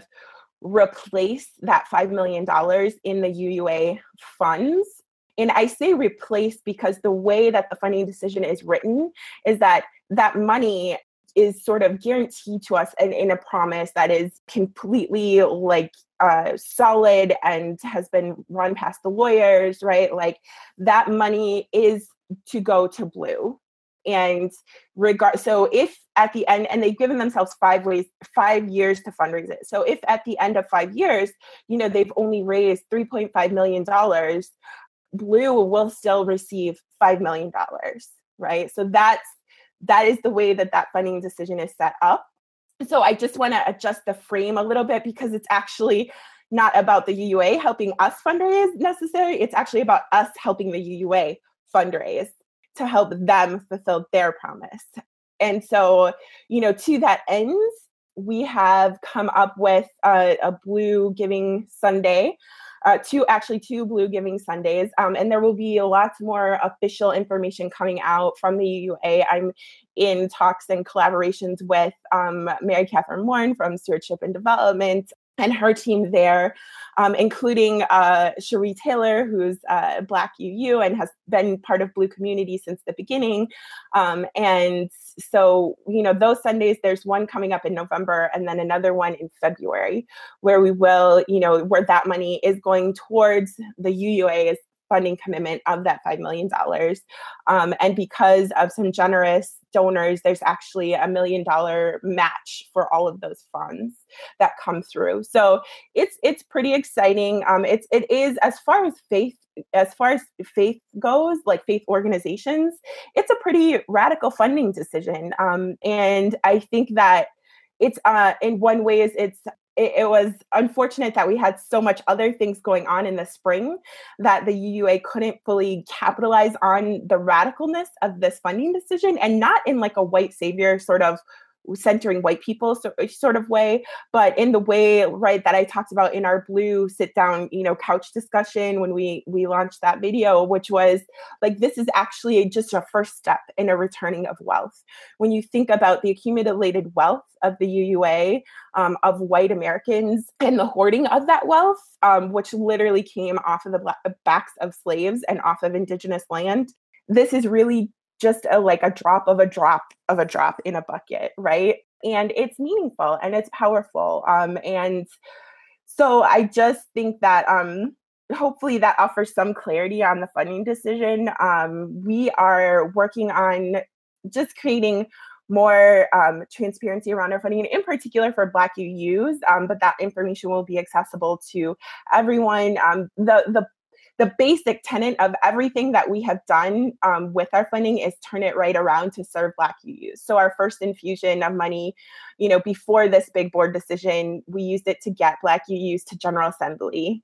replace that five million dollars in the U U A funds. And I say replace because the way that the funding decision is written is that that money is sort of guaranteed to us in, in a promise that is completely like uh, solid and has been run past the lawyers, right? Like that money is to go to Blue. And regard, so if at the end, and they've given themselves five ways, five years to fundraise it. So if at the end of five years, you know, they've only raised three point five million dollars, Blue will still receive five million dollars, right? So that's, that is the way that that funding decision is set up. So I just want to adjust the frame a little bit because it's actually not about the U U A helping us fundraise necessarily. It's actually about us helping the U U A fundraise to help them fulfill their promise. And so, you know, to that end, we have come up with a, a Blue Giving Sunday, uh, two, actually two Blue Giving Sundays. Um, and there will be lots more official information coming out from the U U A. I'm in talks and collaborations with um, Mary Catherine Warren from Stewardship and Development and her team there, um, including uh, Cherie Taylor, who's uh, Black U U and has been part of Blue community since the beginning. Um, and so, you know, those Sundays, there's one coming up in November and then another one in February, where we will, you know, where that money is going towards the U U A's funding commitment of that five million dollars. Um, and because of some generous donors, there's actually a million dollar match for all of those funds that come through. So it's it's pretty exciting. Um, it's it is as far as faith as far as faith goes, like faith organizations, it's a pretty radical funding decision. Um, and I think that it's uh, in one way is it's it, it was unfortunate that we had so much other things going on in the spring that the U U A couldn't fully capitalize on the radicalness of this funding decision, and not in like a white savior sort of centering white people so, sort of way, but in the way, right, that I talked about in our Blue sit down, you know, couch discussion when we we launched that video, which was like, this is actually just a first step in a returning of wealth. When you think about the accumulated wealth of the U U A, um, of white Americans and the hoarding of that wealth, um, which literally came off of the black, backs of slaves and off of indigenous land, this is really just a, like a drop of a drop of a drop in a bucket, right? And it's meaningful and it's powerful. Um, and so I just think that um, hopefully that offers some clarity on the funding decision. Um, we are working on just creating more um, transparency around our funding, and in particular for Black U Us, um, but that information will be accessible to everyone. Um, the the The basic tenet of everything that we have done um, with our funding is turn it right around to serve Black U Us. So our first infusion of money, you know, before this big board decision, we used it to get Black U Us to General Assembly.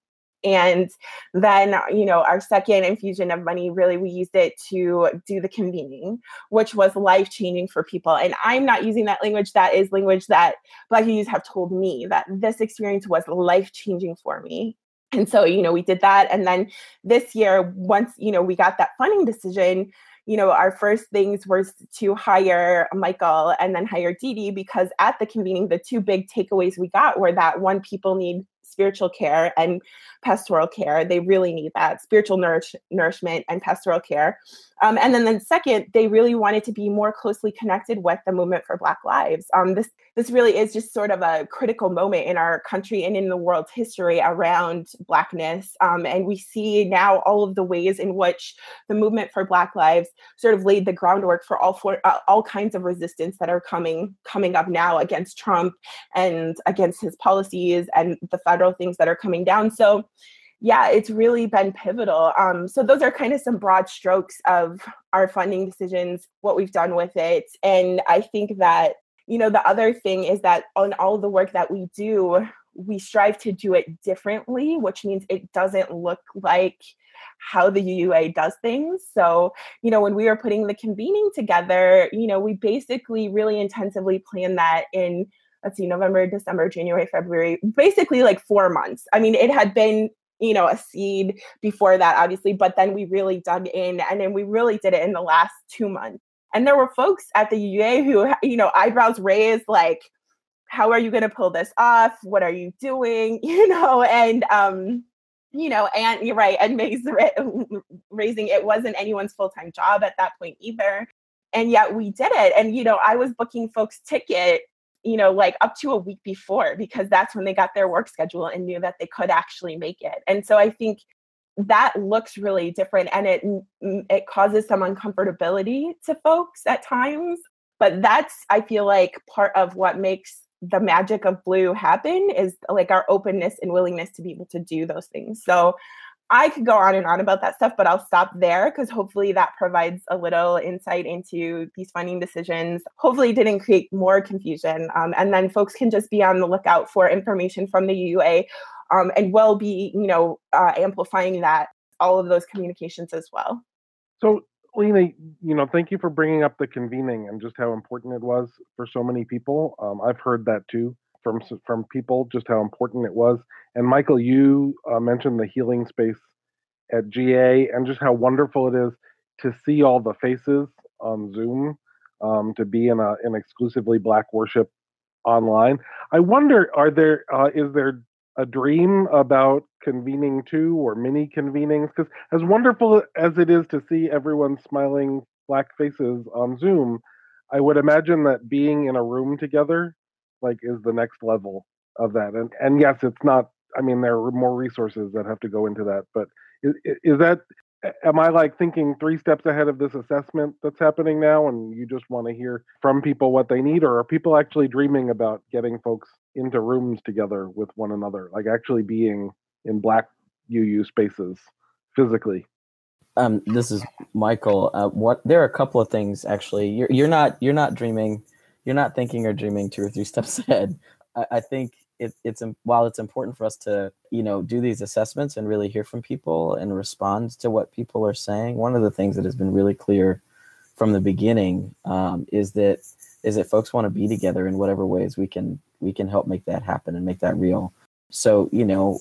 And then, you know, our second infusion of money, really, we used it to do the convening, which was life-changing for people. And I'm not using that language. That is language that Black U Us have told me, that this experience was life-changing for me. And so, you know, we did that. And then this year, once, you know, we got that funding decision, you know, our first things were to hire Michael and then hire Dee Dee, because at the convening, the two big takeaways we got were that, one, people need spiritual care and pastoral care. They really need that spiritual nourish, nourishment and pastoral care. Um, and then, then second, they really wanted to be more closely connected with the movement for Black lives. Um, this this really is just sort of a critical moment in our country and in the world's history around Blackness. Um, and we see now all of the ways in which the movement for Black lives sort of laid the groundwork for all for uh, all kinds of resistance that are coming coming up now against Trump and against his policies and the federal things that are coming down. So yeah, it's really been pivotal. Um, so those are kind of some broad strokes of our funding decisions, what we've done with it. And I think that, you know, the other thing is that on all the work that we do, we strive to do it differently, which means it doesn't look like how the U U A does things. So, you know, when we were putting the convening together, you know, we basically really intensively planned that in, let's see, November, December, January, February, basically like four months. I mean, it had been, you know, a seed before that, obviously, but then we really dug in, and then we really did it in the last two months. And there were folks at the U U A who, you know, eyebrows raised, like, how are you going to pull this off? What are you doing? You know, and, um, you know, and you're right, and Meg's raising, it wasn't anyone's full-time job at that point either. And yet we did it. And, you know, I was booking folks' ticket, you know, like up to a week before, because that's when they got their work schedule and knew that they could actually make it. And so I think that looks really different, and it it causes some uncomfortability to folks at times. But that's, I feel like, part of what makes the magic of Blue happen, is like our openness and willingness to be able to do those things. So I could go on and on about that stuff, but I'll stop there, because hopefully that provides a little insight into these funding decisions. Hopefully it didn't create more confusion. Um, and then folks can just be on the lookout for information from the U U A, um, and we'll be, you know, uh, amplifying that, all of those communications as well. So, Lena, you know, thank you for bringing up the convening and just how important it was for so many people. Um, I've heard that too from from people, just how important it was. And Michael, you uh, mentioned the healing space at G A, and just how wonderful it is to see all the faces on Zoom, um, to be in a in exclusively Black worship online. I wonder, are there uh, is there a dream about convening too, or mini convenings? Because as wonderful as it is to see everyone smiling Black faces on Zoom, I would imagine that being in a room together, like, is the next level of that. And and yes, it's not, I mean, there are more resources that have to go into that, but is, is that, am I like thinking three steps ahead of this assessment that's happening now, and you just want to hear from people what they need? Or are people actually dreaming about getting folks into rooms together with one another, like actually being in Black U U spaces physically? Um, this is Michael. Uh, what there are a couple of things actually. You're you're not you're not dreaming, you're not thinking or dreaming two or three steps ahead. I, I think it, it's while it's important for us to, you know, do these assessments and really hear from people and respond to what people are saying. One of the things that has been really clear from the beginning um, is that is that folks want to be together in whatever ways we can we can help make that happen and make that real. So, you know,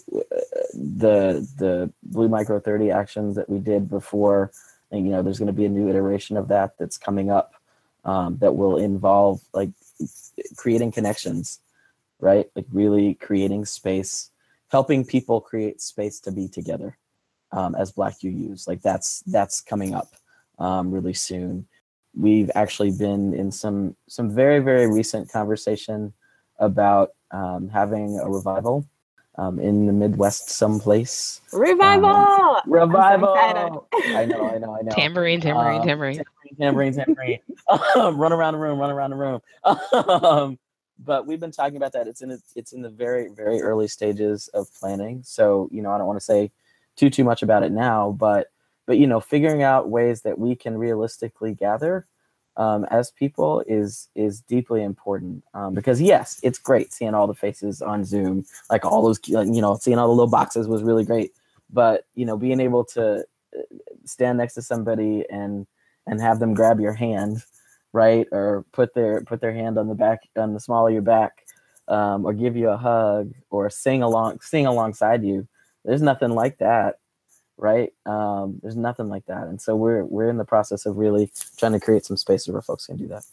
the the Blue Micro thirty actions that we did before, and, you know, there's going to be a new iteration of that that's coming up um, that will involve like creating connections, right? Like really creating space, helping people create space to be together um, as Black U Us. Like that's that's coming up um, really soon. We've actually been in some some very, very recent conversation about um, having a revival um, in the Midwest someplace. Revival! Um, revival! So I know, I know, I know. Tambourine, tambourine, um, tambourine. Tambourine, tambourine, tambourine. Run around the room, run around the room. um, but we've been talking about that. It's in it's, it's in the very, very early stages of planning. So, you know, I don't want to say too, too much about it now, but, but, you know, figuring out ways that we can realistically gather um, as people is is deeply important, um, because yes, it's great seeing all the faces on Zoom, like all those, you know, seeing all the little boxes was really great. But, you know, being able to stand next to somebody and and have them grab your hand, right, or put their put their hand on the back, on the small of your back, um, or give you a hug, or sing along sing alongside you. There's nothing like that, right? Um, there's nothing like that, and so we're we're in the process of really trying to create some spaces where folks can do that.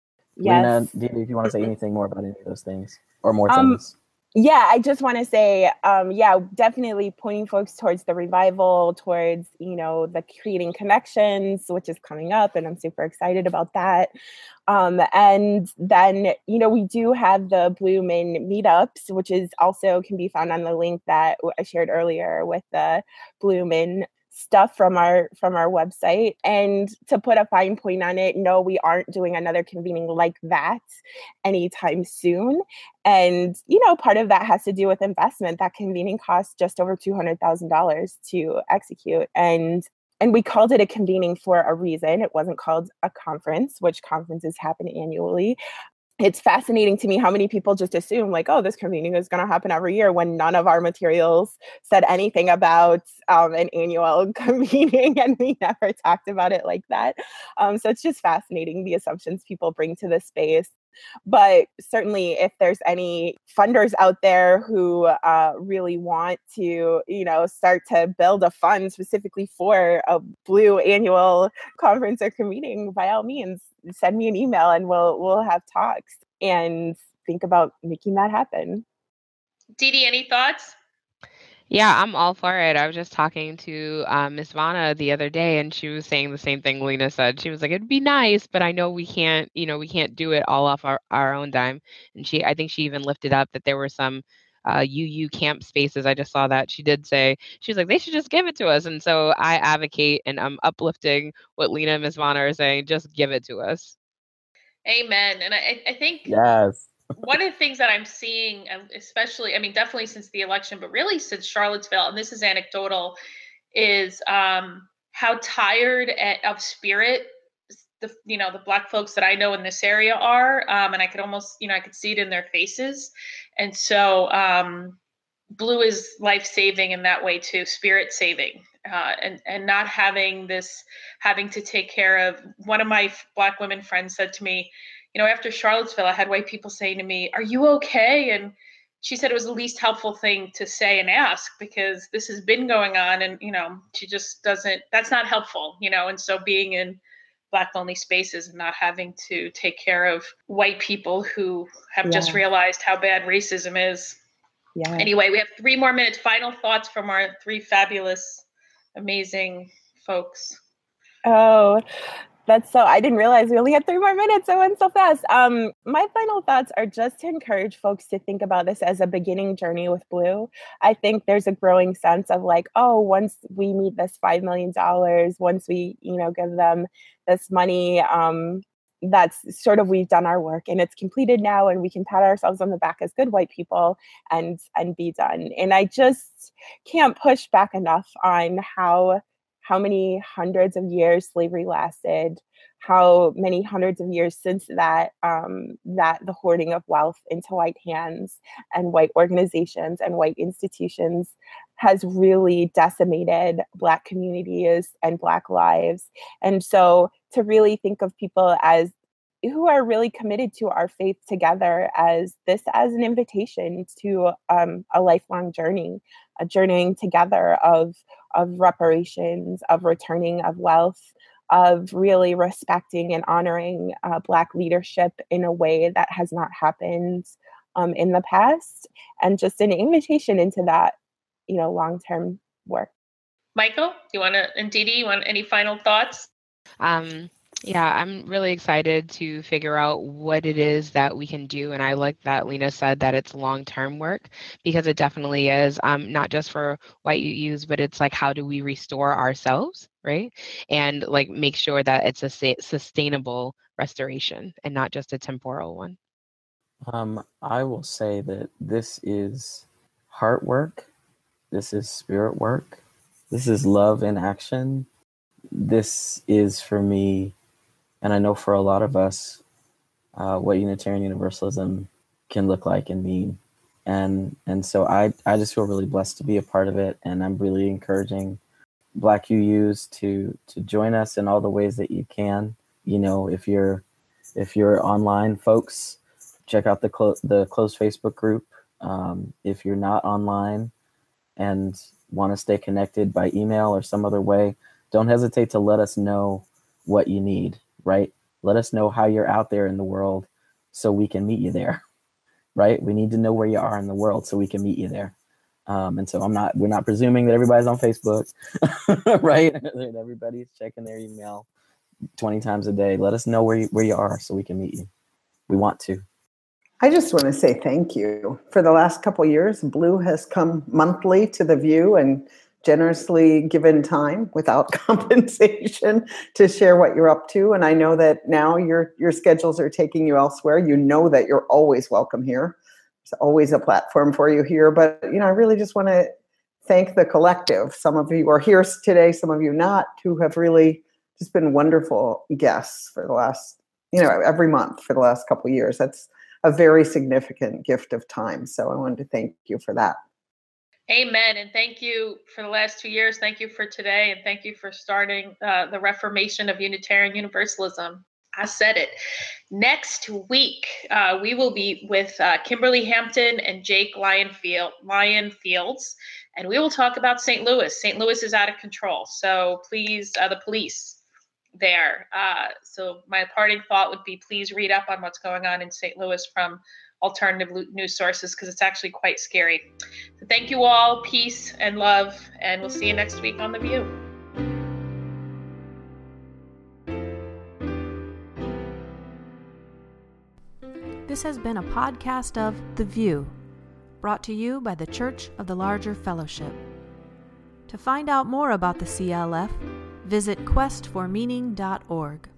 Yes. Lena, do you, if you want to say anything more about any of those things or more Um, things? Yeah, I just want to say, um, yeah, definitely pointing folks towards the revival, towards, you know, the creating connections, which is coming up, and I'm super excited about that. Um, and then, you know, we do have the Blue Men meetups, which is also can be found on the link that I shared earlier with the Blue Men stuff from our from our website. And to put a fine point on it, no, we aren't doing another convening like that anytime soon. And, you know, part of that has to do with investment. That convening costs just over two hundred thousand dollars to execute. And and we called it a convening for a reason. It wasn't called a conference, which conferences happen annually. It's fascinating to me how many people just assume like, oh, this convening is going to happen every year, when none of our materials said anything about um, an annual convening, and we never talked about it like that. Um, so it's just fascinating, the assumptions people bring to this space. But certainly, if there's any funders out there who uh, really want to, you know, start to build a fund specifically for a Blue annual conference or convening, by all means, send me an email and we'll we'll have talks and think about making that happen. Dee Dee, any thoughts? Yeah, I'm all for it. I was just talking to um, Miss Vana the other day, and she was saying the same thing Lena said. She was like, "It'd be nice, but I know we can't, you know, we can't do it all off our, our own dime." And she, I think she even lifted up that there were some uh, U U camp spaces. I just saw that. She did say, she's like, they should just give it to us. And so I advocate, and I'm uplifting what Lena and Miss Vana are saying. Just give it to us. Amen. And I, I think Yes. one of the things that I'm seeing, especially, I mean, definitely since the election, but really since Charlottesville, and this is anecdotal, is um, how tired at, of spirit the you know the Black folks that I know in this area are, um, and I could almost you know I could see it in their faces, and so um, Blue is life saving in that way too, spirit saving, uh, and and not having this having to take care of. One of my Black women friends said to me, you know, after Charlottesville, I had white people saying to me, "Are you okay?" And she said it was the least helpful thing to say and ask, because this has been going on, and you know, she just doesn't. That's not helpful, you know. And so being in Black only spaces and not having to take care of white people who have Yeah. just realized how bad racism is. Yeah. Anyway, we have three more minutes. Final thoughts from our three fabulous, amazing folks. Oh, that's so, I didn't realize we only had three more minutes. It went so fast. Um, my final thoughts are just to encourage folks to think about this as a beginning journey with Blue. I think there's a growing sense of like, oh, once we meet this five million dollars, once we, you know, give them this money, um, that's sort of, we've done our work and it's completed now, and we can pat ourselves on the back as good white people and and be done. And I just can't push back enough on how how many hundreds of years slavery lasted, how many hundreds of years since that, um, that the hoarding of wealth into white hands and white organizations and white institutions has really decimated Black communities and Black lives. And so to really think of people as who are really committed to our faith together as this as an invitation to um, a lifelong journey, a journeying together of of reparations, of returning of wealth, of really respecting and honoring uh, Black leadership in a way that has not happened um, in the past, and just an invitation into that, you know, long-term work. Michael, do you want to, and Dee Dee, you want any final thoughts? Um, yeah, I'm really excited to figure out what it is that we can do. And I like that Lena said that it's long-term work, because it definitely is, um, not just for white U Us, but it's like, how do we restore ourselves, right? And like make sure that it's a sa- sustainable restoration and not just a temporal one. Um, I will say that this is heart work. This is spirit work. This is love in action. This is, for me, And I know for a lot of us, uh, what Unitarian Universalism can look like and mean. And and so I, I just feel really blessed to be a part of it. And I'm really encouraging Black U Us to to join us in all the ways that you can. You know, if you're if you're online, folks, check out the clo- the closed Facebook group. Um, if you're not online and want to stay connected by email or some other way, don't hesitate to let us know what you need, right? Let us know how you're out there in the world so we can meet you there, right? We need to know where you are in the world so we can meet you there. Um, and so I'm not, we're not presuming that everybody's on Facebook, right? That everybody's checking their email twenty times a day. Let us know where you, where you are so we can meet you. We want to. I just want to say thank you. For the last couple of years, Blue has come monthly to The View and generously given time without compensation to share what you're up to. And I know that now your your schedules are taking you elsewhere. You know that you're always welcome here. There's always a platform for you here. But, you know, I really just want to thank the collective. Some of you are here today, some of you not, who have really just been wonderful guests for the last, you know, every month for the last couple of years. That's a very significant gift of time. So I wanted to thank you for that. Amen. And thank you for the last two years. Thank you for today. And thank you for starting uh, the Reformation of Unitarian Universalism. I said it. Next week, uh, we will be with uh, Kimberly Hampton and Jake Lionfield, Lionfields, and we will talk about Saint Louis. Saint Louis is out of control. So please, uh, the police there. Uh, so my parting thought would be, please read up on what's going on in Saint Louis from alternative news sources, because it's actually quite scary. So thank you all. Peace and love. And we'll see you next week on The View. This has been a podcast of The View, brought to you by the Church of the Larger Fellowship. To find out more about the C L F, visit quest for meaning dot org.